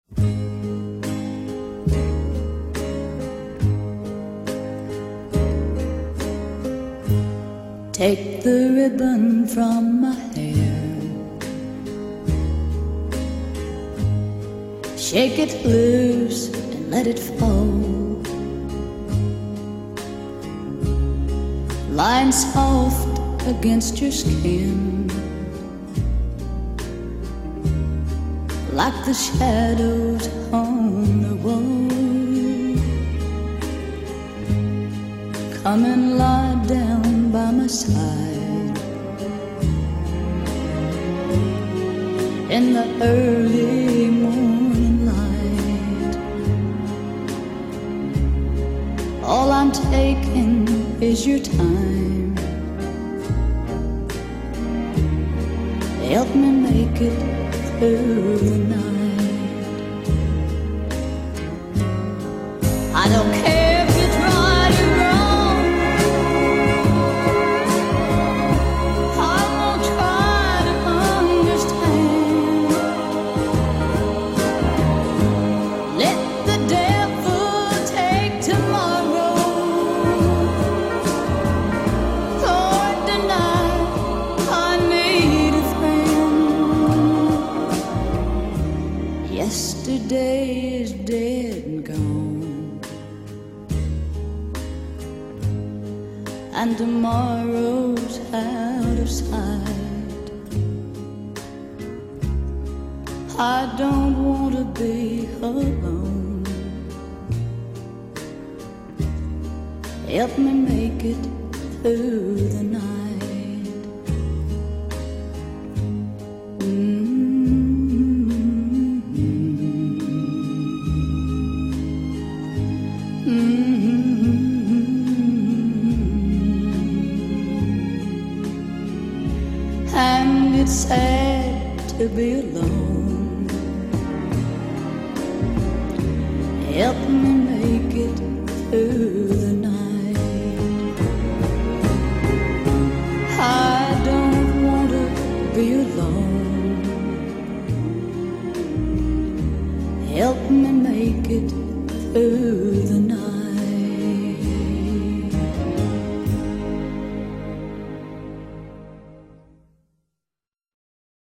Take the ribbon from my hair, shake it loose and let it fall, lying soft against your skin, like the shadows on the wall. Come and lie down by my side in the early morning light. All I'm taking is your time. Help me make it through the night. I don't care if it's right or wrong, I won't try to understand. Let the devil take tomorrow, Lord, tonight I need a friend. Yesterday is dead and gone, and tomorrow's out of sight. I don't want to be alone. Help me make it through the night. And it's sad to be alone. Help me make it through the night. I don't want to be alone. Help me make it through the night.